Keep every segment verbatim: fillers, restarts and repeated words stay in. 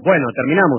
Bueno, terminamos.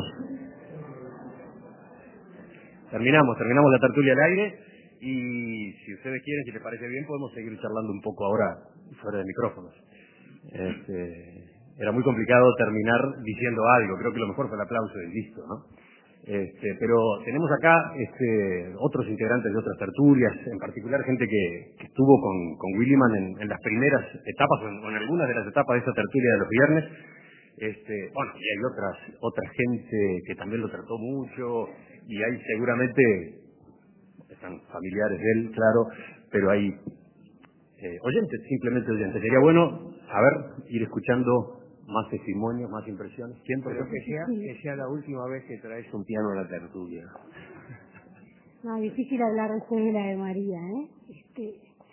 Terminamos, terminamos la tertulia al aire y si ustedes quieren, si les parece bien, podemos seguir charlando un poco ahora fuera de micrófonos. Este, era muy complicado terminar diciendo algo, creo que lo mejor fue el aplauso y listo, ¿no? Este, pero tenemos acá este, otros integrantes de otras tertulias, en particular gente que, que estuvo con, con Williman en, en las primeras etapas o en, o en algunas de las etapas de esta tertulia de los viernes. Este, bueno, y hay otras, otra gente que también lo trató mucho, y hay seguramente, están familiares de él, claro, pero hay eh, oyentes, simplemente oyentes. Sería bueno, a ver, ir escuchando más testimonios, más impresiones. ¿Quién, por Pero ejemplo? que sea, que sea la última vez que traes un piano a la tertulia. No, difícil hablar después de la de María, ¿eh? Este,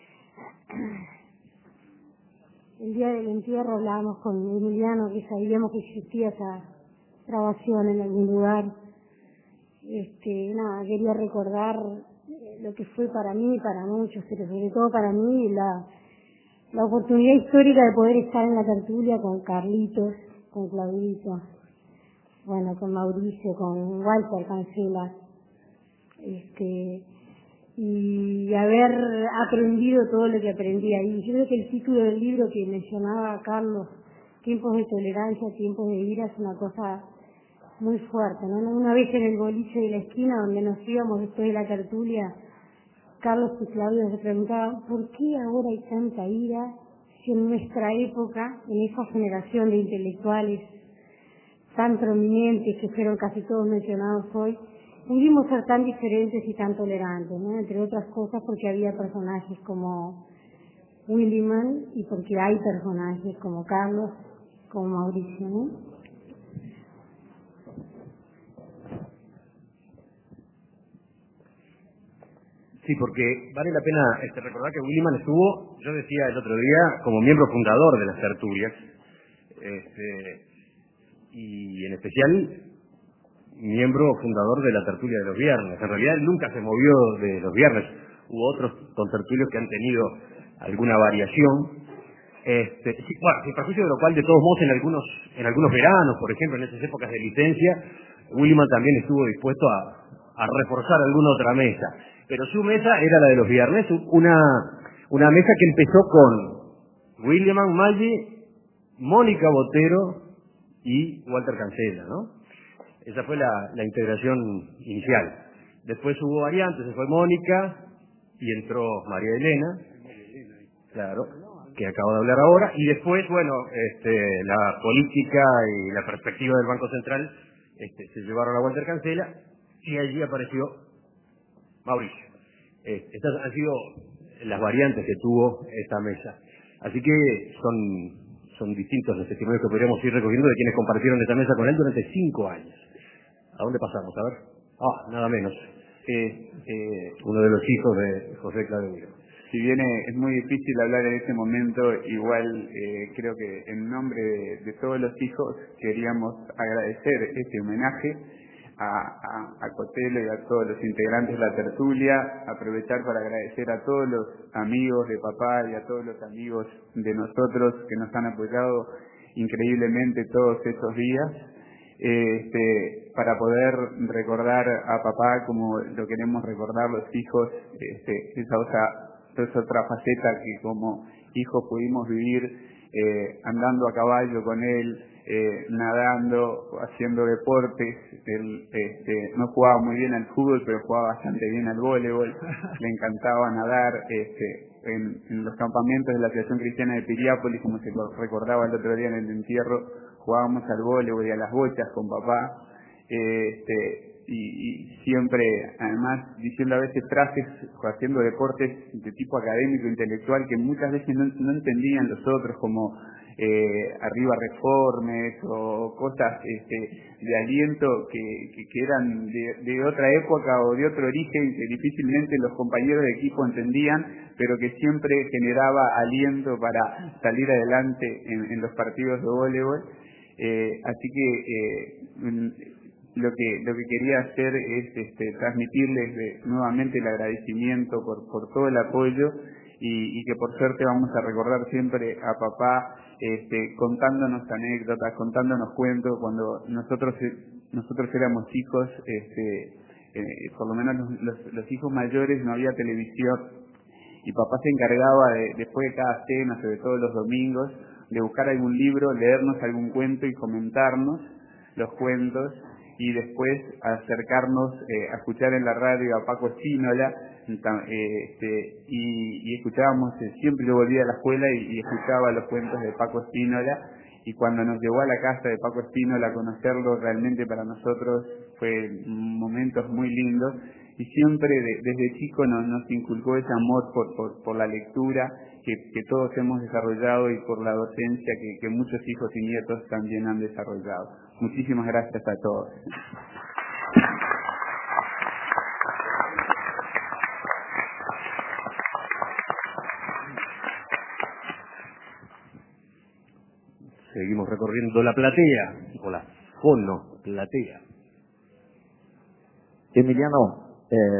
el día del entierro hablábamos con Emiliano, que sabíamos que existía esa grabación en algún lugar. Este, nada, quería recordar lo que fue para mí, para muchos, pero sobre todo para mí, la, la oportunidad histórica de poder estar en la tertulia con Carlitos, con Claudito, bueno, con Mauricio, con Walter Cancela, este, y haber aprendido todo lo que aprendí ahí. Yo creo que el título del libro que mencionaba Carlos, Tiempos de Tolerancia, Tiempos de Ira, es una cosa muy fuerte, ¿no? Una vez en el boliche de la esquina donde nos íbamos después de la tertulia, Carlos y Claudio se preguntaban ¿por qué ahora hay tanta ira si en nuestra época, en esa generación de intelectuales tan prominentes que fueron casi todos mencionados hoy, pudimos ser tan diferentes y tan tolerantes, ¿no? Entre otras cosas porque había personajes como Williman y porque hay personajes como Carlos, como Mauricio, ¿no? Sí, porque vale la pena este, recordar que Williman estuvo, yo decía el otro día, como miembro fundador de las tertulias, este, y en especial miembro fundador de la tertulia de los viernes. En realidad él nunca se movió de los viernes. Hubo otros contertulios que han tenido alguna variación. Este, sí, bueno, sin perjuicio de lo cual, de todos modos, en algunos, en algunos veranos, por ejemplo, en esas épocas de licencia, Williman también estuvo dispuesto a, a reforzar alguna otra mesa. Pero su mesa era la de los viernes, una, una mesa que empezó con Williman, Maggi, Mónica Botero y Walter Cancela, ¿no? Esa fue la, la integración inicial. Después hubo variantes, se fue Mónica y entró María Elena, claro, que acabo de hablar ahora, y después, bueno, este, la política y la perspectiva del Banco Central este, se llevaron a Walter Cancela y allí apareció Mauricio. Eh, estas han sido las variantes que tuvo esta mesa. Así que son, son distintos los testimonios que podríamos ir recogiendo de quienes compartieron esta mesa con él durante cinco años. ¿A dónde pasamos? A ver. Ah, nada menos. Eh, eh, Uno de los hijos de José Claudio. Si bien es muy difícil hablar en este momento, igual eh, creo que en nombre de, de todos los hijos queríamos agradecer este homenaje a, a, a Cotelo y a todos los integrantes de la tertulia, aprovechar para agradecer a todos los amigos de papá y a todos los amigos de nosotros que nos han apoyado increíblemente todos estos días. Este, para poder recordar a papá como lo queremos recordar los hijos, este, esa otra, esa otra faceta que como hijos pudimos vivir eh, andando a caballo con él, eh, nadando, haciendo deportes. Él este, no jugaba muy bien al fútbol, pero jugaba bastante bien al voleibol, le encantaba nadar. Este, en, en los campamentos de la Asociación Cristiana de Piriápolis, como se recordaba el otro día en el entierro, jugábamos al voleibol y a las bochas con papá, eh, este, y, y siempre, además, diciendo a veces frases, haciendo deportes de tipo académico, intelectual, que muchas veces no, no entendían los otros, como eh, arriba reformes o cosas este, de aliento que, que, que eran de, de otra época o de otro origen, que difícilmente los compañeros de equipo entendían, pero que siempre generaba aliento para salir adelante en, en los partidos de voleibol. Eh, así que eh, lo que lo que quería hacer es este, transmitirles de, nuevamente el agradecimiento por, por todo el apoyo y, y que por suerte vamos a recordar siempre a papá este, contándonos anécdotas, contándonos cuentos. Cuando nosotros nosotros éramos hijos, este, eh, por lo menos los, los, los hijos mayores, no había televisión y papá se encargaba de, después de cada cena, sobre todo los domingos, de buscar algún libro, leernos algún cuento y comentarnos los cuentos, y después acercarnos eh, a escuchar en la radio a Paco Espínola, eh, este, y, y escuchábamos, eh, siempre yo volvía a la escuela y, y escuchaba los cuentos de Paco Espínola, y cuando nos llevó a la casa de Paco Espínola a conocerlo, realmente para nosotros fue momentos muy lindos, y siempre de, desde chico nos, nos inculcó ese amor por, por, por la lectura que, que todos hemos desarrollado, y por la docencia que, que muchos hijos y nietos también han desarrollado. Muchísimas gracias a todos. Seguimos recorriendo la platea, o la fono platea. Emiliano,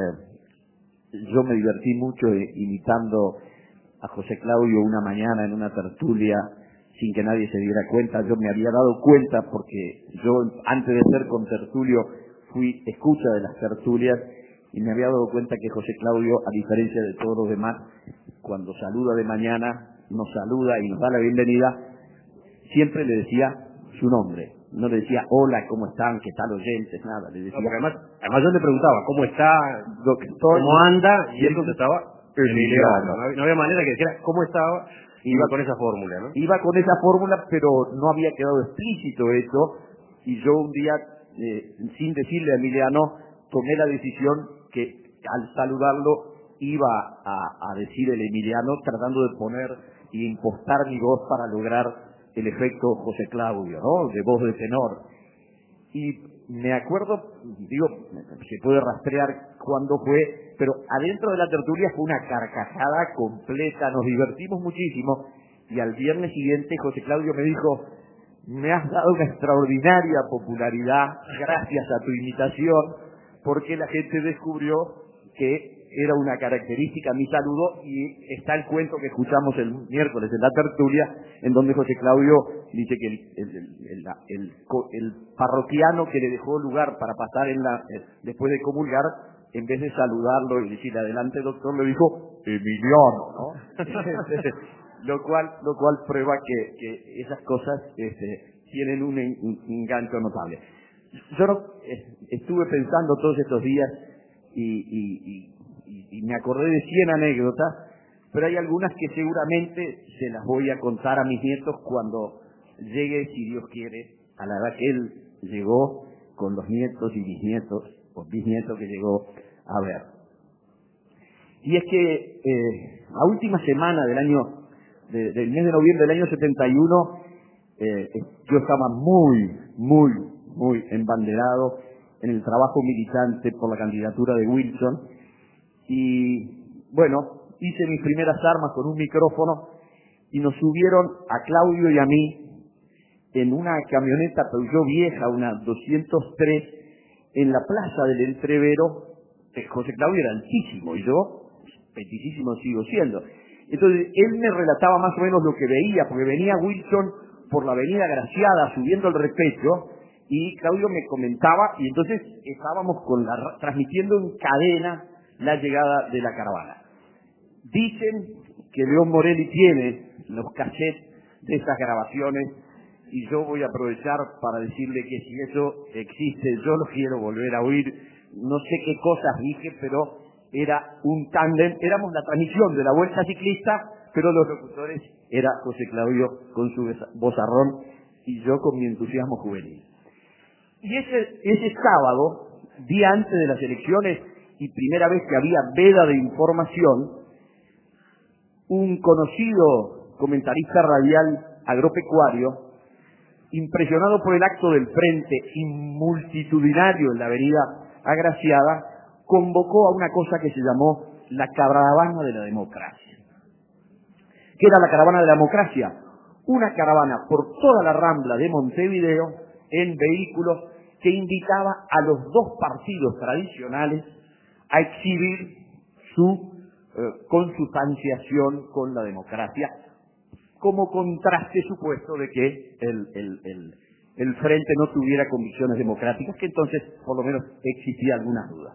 eh, yo me divertí mucho imitando a José Claudio una mañana en una tertulia sin que nadie se diera cuenta. Yo me había dado cuenta porque yo, antes de ser contertulio, fui escucha de las tertulias y me había dado cuenta que José Claudio, a diferencia de todos los demás, cuando saluda de mañana, nos saluda y nos da la bienvenida, siempre le decía su nombre. No le decía, hola, ¿cómo están? ¿Qué tal oyentes? Nada, le decía. No, además, además yo le preguntaba, ¿cómo está? Doctor, ¿Cómo anda? Y él contestaba, Emiliano. No había, no había manera que dijera, ¿cómo estaba? Iba con esa fórmula, ¿no? Iba con esa fórmula, pero no había quedado explícito eso, y yo un día, eh, sin decirle a Emiliano, tomé la decisión que al saludarlo iba a, a decir el Emiliano, tratando de poner y impostar mi voz para lograr el efecto José Claudio, ¿no? De voz de tenor. Y me acuerdo, digo, se puede rastrear cuándo fue, pero adentro de la tertulia fue una carcajada completa, nos divertimos muchísimo, y al viernes siguiente José Claudio me dijo, me has dado una extraordinaria popularidad gracias a tu imitación, porque la gente descubrió que era una característica mi saludo, y está el cuento que escuchamos el miércoles en la tertulia, en donde José Claudio dice que el, el, el, el, el parroquiano que le dejó lugar para pasar en la, después de comulgar, en vez de saludarlo y decirle adelante doctor, le dijo Emiliano, ¿no? lo cual lo cual prueba que, que esas cosas este, tienen un, un engancho notable. Yo no, eh, estuve pensando todos estos días y, y, y y me acordé de cien anécdotas, pero hay algunas que seguramente se las voy a contar a mis nietos cuando llegue, si Dios quiere, a la edad que él llegó, con los nietos y bisnietos, o bisnietos que llegó a ver. Y es que eh, la última semana del año, de, del mes de noviembre del año setenta y uno, eh, yo estaba muy, muy, muy embanderado en el trabajo militante por la candidatura de Wilson. Y bueno, hice mis primeras armas con un micrófono y nos subieron a Claudio y a mí en una camioneta Peugeot vieja, una doscientos tres, en la plaza del Entrevero. José Claudio era altísimo y yo, peticísimo sigo siendo. Entonces él me relataba más o menos lo que veía, porque venía Wilson por la avenida Graciada subiendo el Repecho, y Claudio me comentaba, y entonces estábamos con la, transmitiendo en cadena la llegada de la caravana. Dicen que León Morelli tiene los cassettes de esas grabaciones, y yo voy a aprovechar para decirle que si eso existe, yo lo quiero volver a oír. No sé qué cosas dije, pero era un tándem, éramos la transmisión de la Vuelta Ciclista, pero los locutores era José Claudio con su vozarrón y yo con mi entusiasmo juvenil. Y ese, ese sábado, día antes de las elecciones, y primera vez que había veda de información, un conocido comentarista radial agropecuario, impresionado por el acto del frente y multitudinario en la avenida Agraciada, convocó a una cosa que se llamó la caravana de la democracia. ¿Qué era la caravana de la democracia? Una caravana por toda la Rambla de Montevideo en vehículos que invitaba a los dos partidos tradicionales a exhibir su eh, consubstanciación con la democracia, como contraste supuesto de que el, el, el, el Frente no tuviera convicciones democráticas, que entonces por lo menos existía algunas dudas.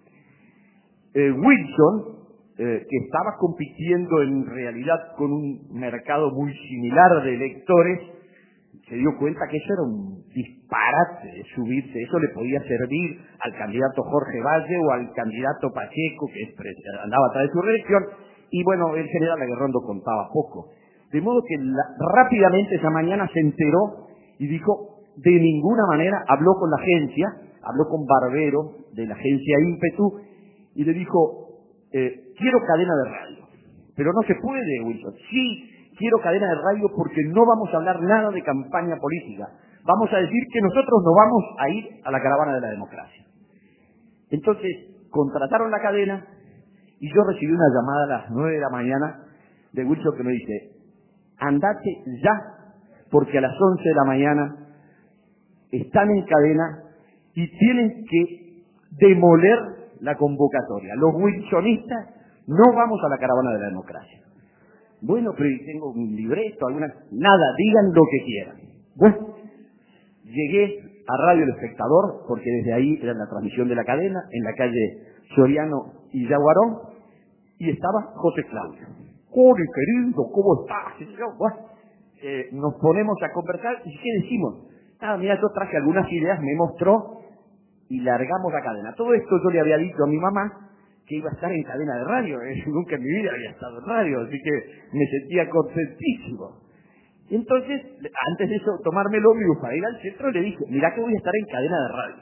Eh, Wilson, eh, que estaba compitiendo en realidad con un mercado muy similar de electores, se dio cuenta que eso era un disparate subirse, eso le podía servir al candidato Jorge Valle o al candidato Pacheco, que es, andaba atrás de su reelección, y bueno, el general Aguirreondo contaba poco. De modo que la, rápidamente esa mañana se enteró y dijo, de ninguna manera, habló con la agencia, habló con Barbero de la agencia Ímpetu, y le dijo, eh, quiero cadena de radio. Pero no se puede, Wilson. Sí, quiero cadena de radio porque no vamos a hablar nada de campaña política. Vamos a decir que nosotros no vamos a ir a la caravana de la democracia. Entonces, contrataron la cadena y yo recibí una llamada a las nueve de la mañana de Wilson que me dice, andate ya, porque a las once de la mañana están en cadena y tienen que demoler la convocatoria. Los wilsonistas no vamos a la caravana de la democracia. Bueno, pero tengo un libreto, alguna... Nada, digan lo que quieran. Bueno, llegué a Radio El Espectador, porque desde ahí era la transmisión de la cadena, en la calle Soriano y Yaguarón, y estaba José Claudio. ¡Hola, querido! ¿Cómo estás? Y yo, bueno, eh, nos ponemos a conversar, ¿y qué decimos? Ah, mira, yo traje algunas ideas, me mostró, y largamos la cadena. Todo esto yo le había dicho a mi mamá, que iba a estar en cadena de radio. ¿eh? Nunca en mi vida había estado en radio, así que me sentía contentísimo. Entonces, antes de eso, tomarme el ómnibus para ir al centro, le dije, mirá que voy a estar en cadena de radio.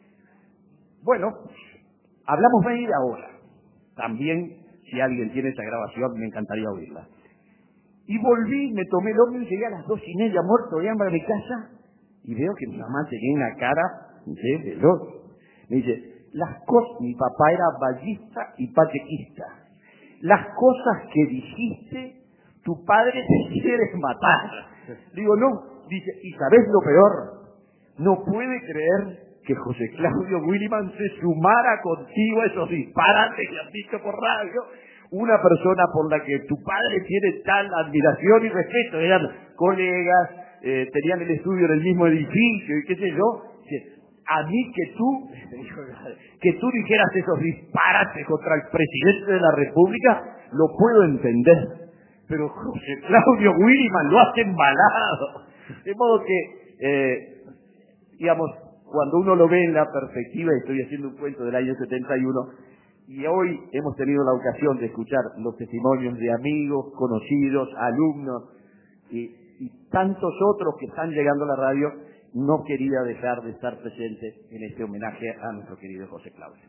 Bueno, hablamos media hora. También, si alguien tiene esa grabación, me encantaría oírla. Y volví, me tomé el ómnibus, llegué a las dos y media, muerto de hambre a mi casa, y veo que mi mamá tenía una cara de veloz. Me dice, las cosas, mi papá era ballista y pachequista. Las cosas que dijiste, tu padre te quiere matar. Digo, no, dice, ¿y sabés lo peor? No puede creer que José Claudio Williman se sumara contigo a esos disparates que has dicho por radio. Una persona por la que tu padre tiene tal admiración y respeto. Eran colegas, eh, tenían el estudio en el mismo edificio y qué sé yo. A mí que tú, que tú dijeras esos disparates contra el presidente de la República, lo puedo entender. Pero José Claudio Williman lo has embalado. De modo que, eh, digamos, cuando uno lo ve en la perspectiva, y estoy haciendo un cuento del año setenta y uno, y hoy hemos tenido la ocasión de escuchar los testimonios de amigos, conocidos, alumnos, y, y tantos otros que están llegando a la radio, no quería dejar de estar presente en este homenaje a nuestro querido José Claudio.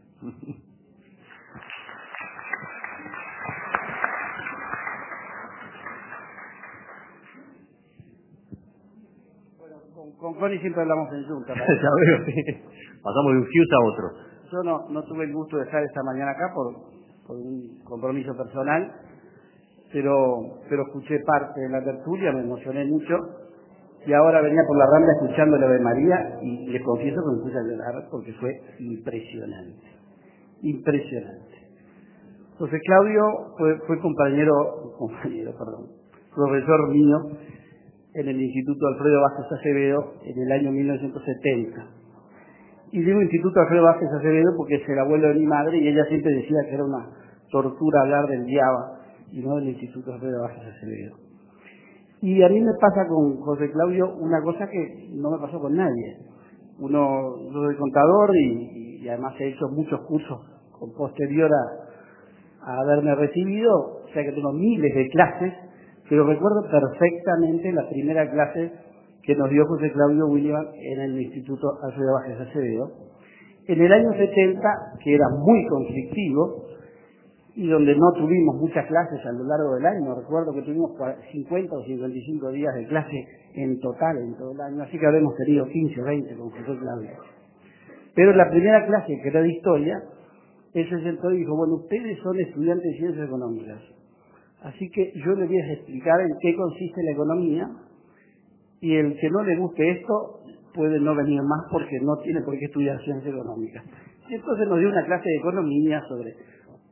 Bueno, con, con Connie siempre hablamos en junta. Ya veo, sí. Pasamos de un Hughes a otro. Yo no, no tuve el gusto de estar esta mañana acá por, por un compromiso personal, pero, pero escuché parte de la tertulia, me emocioné mucho. Y ahora venía por la Rambla escuchando la de María y les confieso que me puse a llorar porque fue impresionante, impresionante. José Claudio fue, fue compañero, compañero, perdón, profesor mío en el Instituto Alfredo Vázquez Acevedo en el año mil novecientos setenta. Y digo Instituto Alfredo Vázquez Acevedo porque es el abuelo de mi madre y ella siempre decía que era una tortura hablar del Diaba y no del Instituto Alfredo Vázquez Acevedo. Y a mí me pasa con José Claudio una cosa que no me pasó con nadie. Uno, yo soy contador y, y además he hecho muchos cursos con posterior a, a haberme recibido, o sea que tengo miles de clases, pero recuerdo perfectamente la primera clase que nos dio José Claudio Williman en el Instituto Alfredo Vázquez Acevedo, en el año setenta, que era muy conflictivo, y donde no tuvimos muchas clases a lo largo del año. Recuerdo que tuvimos cincuenta o cincuenta y cinco días de clase en total en todo el año, así que habremos tenido quince o veinte con José Claudio. Pero la primera clase, que era de historia, él se sentó y dijo, bueno, ustedes son estudiantes de ciencias económicas, así que yo les voy a explicar en qué consiste la economía, y el que no le guste esto puede no venir más porque no tiene por qué estudiar ciencias económicas. Y entonces nos dio una clase de economía sobre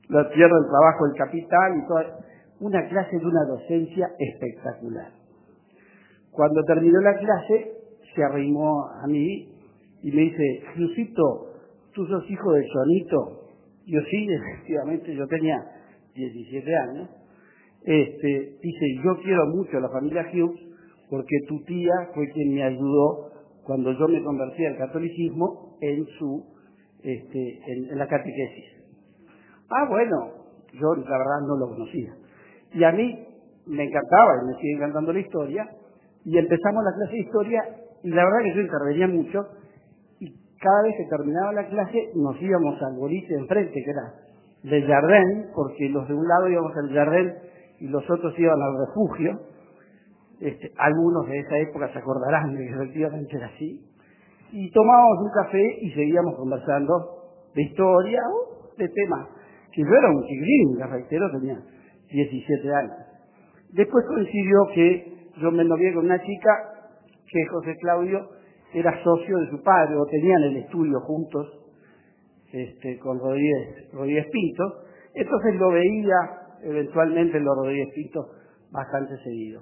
la tierra del trabajo del capital y toda, una clase de una docencia espectacular. Cuando terminó la clase, se arrimó a mí y me dice, Giusito, ¿tú sos hijo de Jonito? Yo sí, efectivamente, yo tenía diecisiete años. Este, dice, yo quiero mucho a la familia Hughes porque tu tía fue quien me ayudó cuando yo me convertí al catolicismo en su, este, en, en la catequesis. Ah, bueno, yo la verdad no lo conocía. Y a mí me encantaba y me sigue encantando la historia, y empezamos la clase de historia, y la verdad que yo intervenía mucho, y cada vez que terminaba la clase nos íbamos al boliche enfrente, que era del Jardín, porque los de un lado íbamos al Jardín y los otros iban al refugio. Este, algunos de esa época se acordarán de que efectivamente era así. Y tomábamos un café y seguíamos conversando de historia o de temas. Que yo era un chiquilín, les reitero, tenía diecisiete años. Después coincidió que yo me novié con una chica que José Claudio era socio de su padre, o tenían el estudio juntos, este, con Rodríguez, Rodríguez Pinto. Entonces lo veía eventualmente los Rodríguez Pinto bastante seguido.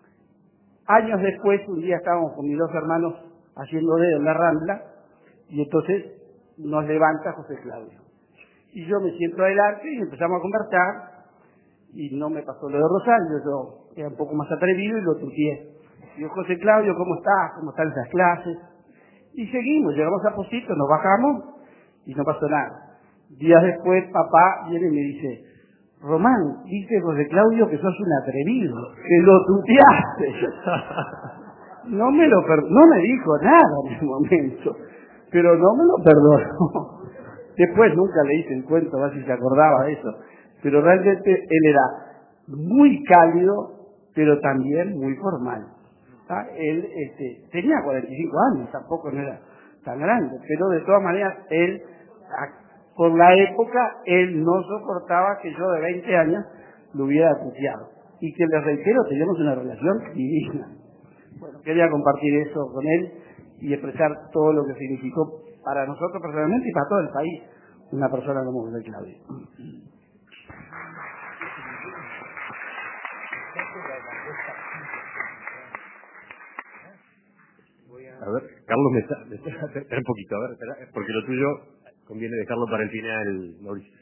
Años después, un día estábamos con mis dos hermanos haciendo dedo en la Rambla, y entonces nos levanta José Claudio. Y yo me siento adelante y empezamos a conversar, y no me pasó lo de Rosario, yo era un poco más atrevido y lo tuteé. Digo, José Claudio, ¿cómo estás? ¿Cómo están esas clases? Y seguimos, llegamos a Posito, nos bajamos y no pasó nada. Días después, papá viene y me dice, Román, dice José Claudio que sos un atrevido, que lo tuteaste. No me lo per- no me dijo nada en ese momento, pero no me lo perdonó. Después nunca le hice el cuento, a ver si se acordaba de eso. Pero realmente él era muy cálido, pero también muy formal. ¿Ah? Él este, tenía cuarenta y cinco años, tampoco no era tan grande, pero de todas maneras, él, por la época, él no soportaba que yo de veinte años lo hubiera tuteado. Y que les reitero, teníamos una relación divina. Bueno, quería compartir eso con él y expresar todo lo que significó para nosotros personalmente y para todo el país una persona como José Claudio. A ver, Carlos, me está, me está, espera un poquito, a ver, espera, porque lo tuyo conviene dejarlo para el final, Mauricio.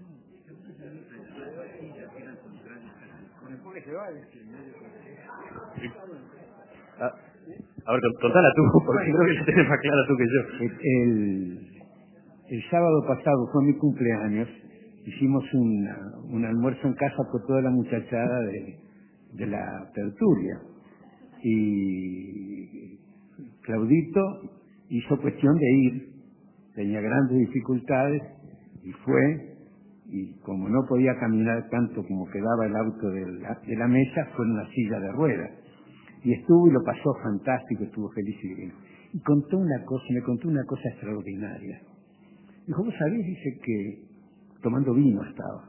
Ah, a ver, contala tú, porque creo que la tienes más clara tú que yo. El, el sábado pasado fue mi cumpleaños, hicimos un, un almuerzo en casa por toda la muchachada de, de la tertulia. Y Claudito hizo cuestión de ir, tenía grandes dificultades y fue, y como no podía caminar tanto como quedaba el auto de la, de la mesa, fue en una silla de ruedas. Y estuvo y lo pasó fantástico, estuvo feliz y bien. Y contó una cosa, me contó una cosa extraordinaria. Dijo, ¿vos sabés? Dice que tomando vino estaba.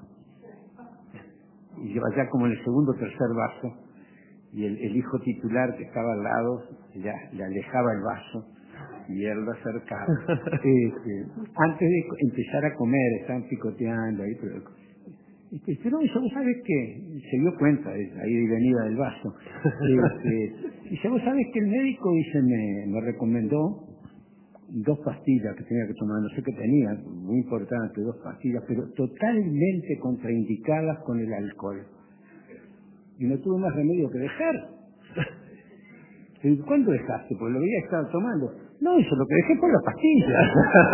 Y lleva ya como en el segundo o tercer vaso, y el, el hijo titular que estaba al lado ya le alejaba el vaso y él lo acercaba. Este, antes de empezar a comer, estaban picoteando ahí, pero, este, pero ¿vos sabés qué? Se dio cuenta de la ida y venida del vaso. Este, dice, ¿vos sabés que el médico dice, me, me recomendó dos pastillas que tenía que tomar, no sé qué tenía, muy importante, dos pastillas, pero totalmente contraindicadas con el alcohol? Y no tuve más remedio que dejar. ¿Cuándo dejaste? Pues lo había estado tomando. No, eso lo que dejé por las pastillas.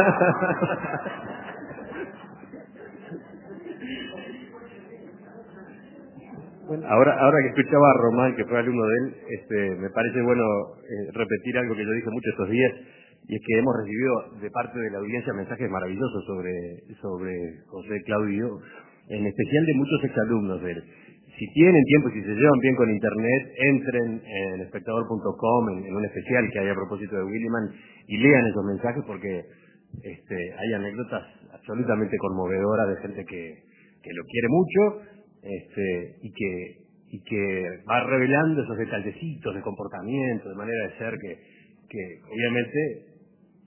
Bueno, ahora, ahora que escuchaba a Román, que fue alumno de él, este, me parece bueno eh, repetir algo que yo dije mucho estos días, y es que hemos recibido de parte de la audiencia mensajes maravillosos sobre, sobre José Claudio, en especial de muchos exalumnos de él. Si tienen tiempo y si se llevan bien con internet, entren en espectador punto com, en, en un especial que hay a propósito de Williman, y lean esos mensajes porque este, hay anécdotas absolutamente conmovedoras de gente que, que lo quiere mucho, este, y que y que va revelando esos detallecitos de comportamiento, de manera de ser que, que obviamente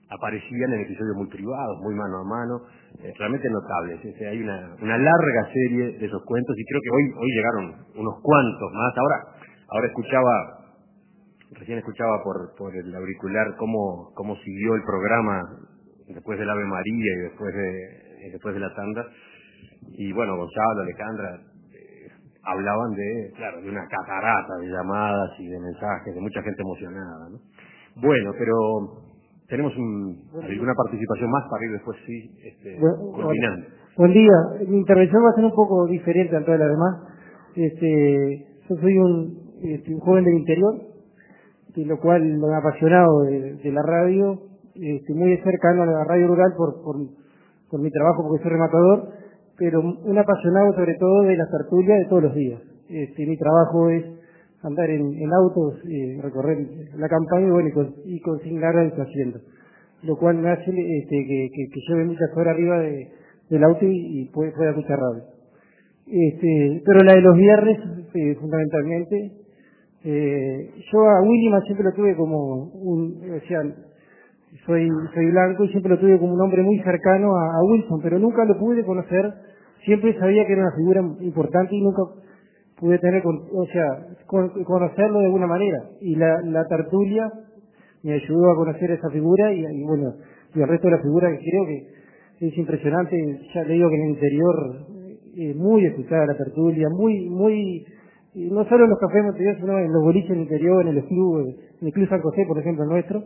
aparecían en episodios muy privados, muy mano a mano, eh, realmente notables. Este, hay una, una larga serie de esos cuentos y creo que hoy hoy llegaron unos cuantos más. Ahora ahora escuchaba, recién escuchaba por por el auricular cómo cómo siguió el programa después del Ave María y después de y después de la tanda. Y bueno, Gonzalo, Alejandra eh, hablaban de, claro, de una catarata de llamadas y de mensajes, de mucha gente emocionada, ¿no? Bueno, pero tenemos un, alguna participación más para ir después, sí, este, bueno, culminando. Buen día. Mi intervención va a ser un poco diferente a todas las demás. Este, yo soy un, este, un joven del interior, de lo cual me he apasionado de, de la radio, este, muy cercano a la radio rural por, por, por mi trabajo, porque soy rematador, pero un apasionado sobre todo de las tertulias de todos los días. Este, mi trabajo es andar en, en autos, eh, recorrer la campaña y, bueno, y, con, y consignar el haciendo, lo cual me hace este, que, que, que lleve muchas horas arriba de, del auto y, y pueda, pueda escuchar radio. Este, pero la de los viernes, eh, fundamentalmente, eh, yo a Williman siempre lo tuve como un, o sea, soy, soy blanco y siempre lo tuve como un hombre muy cercano a, a Wilson, pero nunca lo pude conocer, siempre sabía que era una figura importante y nunca pude tener, o sea, conocerlo de alguna manera. Y la, la tertulia me ayudó a conocer esa figura y, y bueno, y el resto de la figura que creo que es impresionante. Ya le digo que en el interior, eh, muy escuchada la tertulia, muy, muy, no solo en los cafés montevideanos, sino en los boliches del interior, en los clubes, en el Club San José, por ejemplo, el nuestro.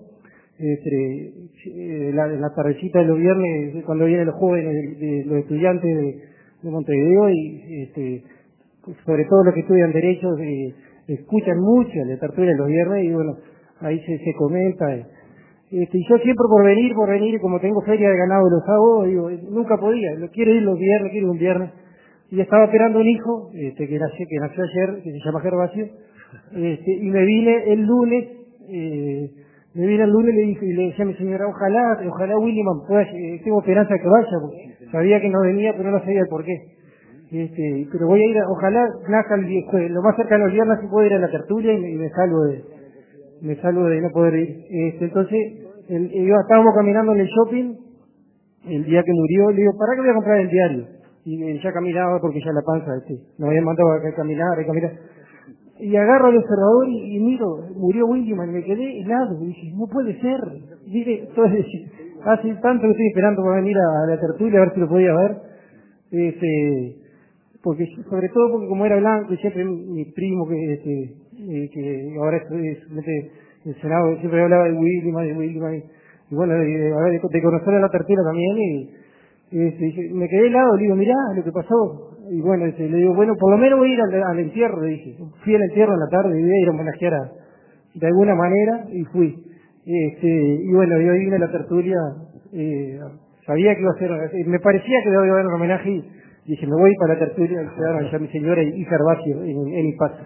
Este, la, la tardecita de los viernes, cuando vienen los jóvenes, de, de, los estudiantes de, de Montevideo, y este, sobre todo los que estudian Derecho, eh, escuchan mucho la tertulia los viernes, y bueno, ahí se, se comenta. Eh. Este, y yo siempre por venir, por venir, como tengo feria de ganado los sábados, digo, nunca podía, lo quiero ir los viernes, quiero ir un viernes. Y estaba esperando un hijo, este, que nació, que nació ayer, que se llama Gervasio, este, y me vine el lunes, eh, me vine el lunes y le dije, y le decía a mi señora, ojalá, ojalá Williman pueda, eh, tengo esperanza de que vaya, porque sabía que no venía, pero no sabía el por qué. Este, pero voy a ir, a, ojalá nazca el viejo, lo más cercano al viernes si puedo ir a la tertulia y me, y me salvo de, me salvo de no poder ir. Este, entonces, el, yo estábamos caminando en el shopping, el día que murió, le digo, ¿para qué voy a comprar el diario? Y eh, ya caminaba porque ya la panza, este, nos habían mandado a caminar, a caminar. Y agarro al observador y, y miro, murió Williman, y me quedé helado, y dije, no puede ser. Dije, entonces, hace tanto que estoy esperando para venir a, a la tertulia a ver si lo podía ver. Este, porque sobre todo porque como era blanco y siempre mi, mi primo que este, eh, que ahora es, es en el Senado siempre hablaba de Williman, de Williman, y, y bueno, de, de, de conocer a la tertulia también, y este, dije, me quedé helado, le digo, mirá lo que pasó. Y bueno, este, le digo, bueno, por lo menos voy a ir al, al entierro, le dije. Fui al entierro en la tarde y voy a ir a homenajear a, de alguna manera, y fui. Este, y bueno, yo vine a la tertulia, eh, sabía que iba a ser, me parecía que iba a haber un homenaje, y dije, me voy para la tertulia, y quedaron ya mi señora y, y Gervasio en, en Impacto.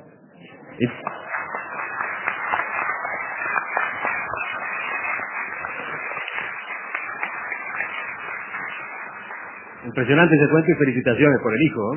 Impresionante ese cuento y felicitaciones por el hijo.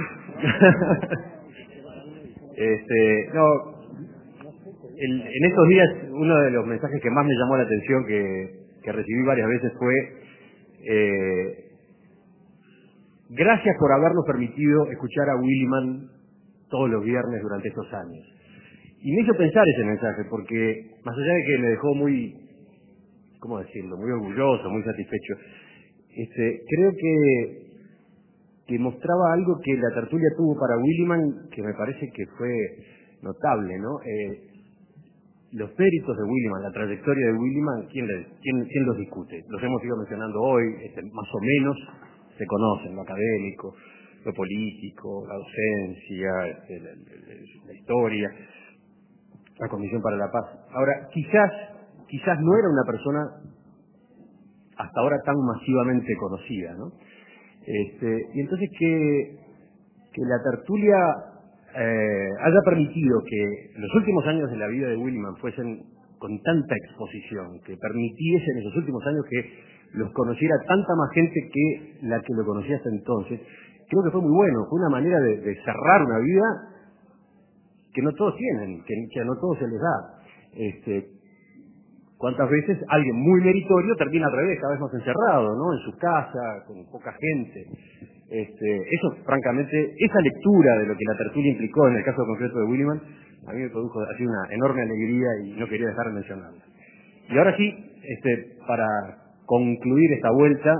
este, no, el, en estos días uno de los mensajes que más me llamó la atención que, que recibí varias veces fue eh, gracias por habernos permitido escuchar a Williman todos los viernes durante estos años. Y me hizo pensar ese mensaje porque más allá de que me dejó muy, ¿cómo decirlo?, muy orgulloso, muy satisfecho, este, creo que que mostraba algo que la tertulia tuvo para Williman, que me parece que fue notable, ¿no? Eh, los méritos de Williman, la trayectoria de Williman, ¿quién, le, quién, quién los discute? Los hemos ido mencionando hoy, este, más o menos se conocen, lo académico, lo político, la docencia, este, la, la, la historia, la Comisión para la Paz. Ahora, quizás, quizás no era una persona hasta ahora tan masivamente conocida, ¿no? Este, y entonces que, que la tertulia eh, haya permitido que los últimos años de la vida de Williman fuesen con tanta exposición, que permitiese en esos últimos años que los conociera tanta más gente que la que lo conocía hasta entonces, creo que fue muy bueno, fue una manera de, de cerrar una vida que no todos tienen, que, que a no todos se les da. Este, cuántas veces alguien muy meritorio termina al revés, cada vez más encerrado, ¿no? En su casa, con poca gente. Este, eso, francamente, esa lectura de lo que la tertulia implicó en el caso concreto de Williman, a mí me produjo así una enorme alegría y no quería dejar de mencionarla. Y ahora sí, este, para concluir esta vuelta,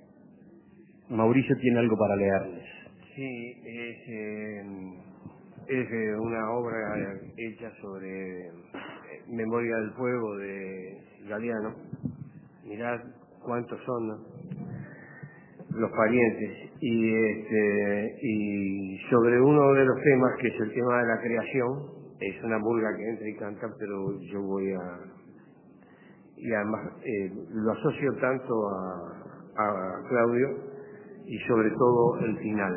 Mauricio tiene algo para leerles. Sí, es, eh, es eh, una obra hecha sobre eh, Memoria del Fuego de Galeano. Mirad cuántos son, ¿no?, los parientes. Y, este, y sobre uno de los temas, que es el tema de la creación, es una murga que entra y canta, pero yo voy a... Y además eh, lo asocio tanto a, a Claudio, y sobre todo el final.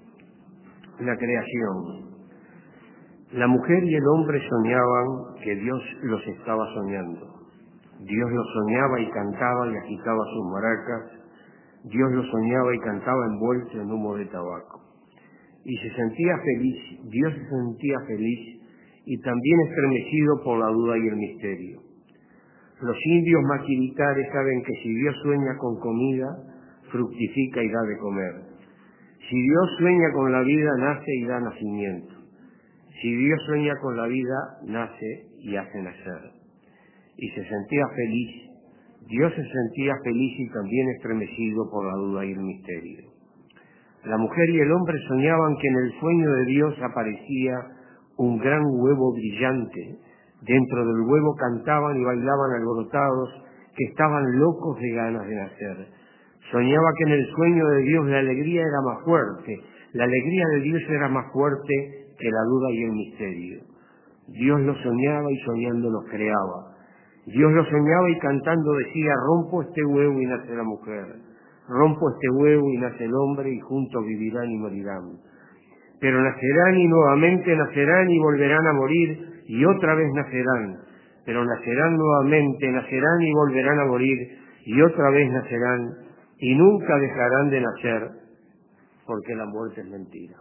La creación. La mujer y el hombre soñaban que Dios los estaba soñando. Dios los soñaba y cantaba y agitaba sus maracas. Dios los soñaba y cantaba envuelto en humo de tabaco. Y se sentía feliz, Dios se sentía feliz y también estremecido por la duda y el misterio. Los indios maquiritares saben que si Dios sueña con comida, fructifica y da de comer. Si Dios sueña con la vida, nace y da nacimiento. Si Dios sueña con la vida, nace y hace nacer. Y se sentía feliz. Dios se sentía feliz y también estremecido por la duda y el misterio. La mujer y el hombre soñaban que en el sueño de Dios aparecía un gran huevo brillante. Dentro del huevo cantaban y bailaban alborotados, que estaban locos de ganas de nacer. Soñaba que en el sueño de Dios la alegría era más fuerte, la alegría de Dios era más fuerte que la duda y el misterio. Dios lo soñaba y soñando los creaba. Dios lo soñaba y cantando decía: rompo este huevo y nace la mujer, rompo este huevo y nace el hombre, y juntos vivirán y morirán. Pero nacerán y nuevamente nacerán y volverán a morir, y otra vez nacerán. Pero nacerán nuevamente, nacerán y volverán a morir, y otra vez nacerán, y nunca dejarán de nacer, porque la muerte es mentira.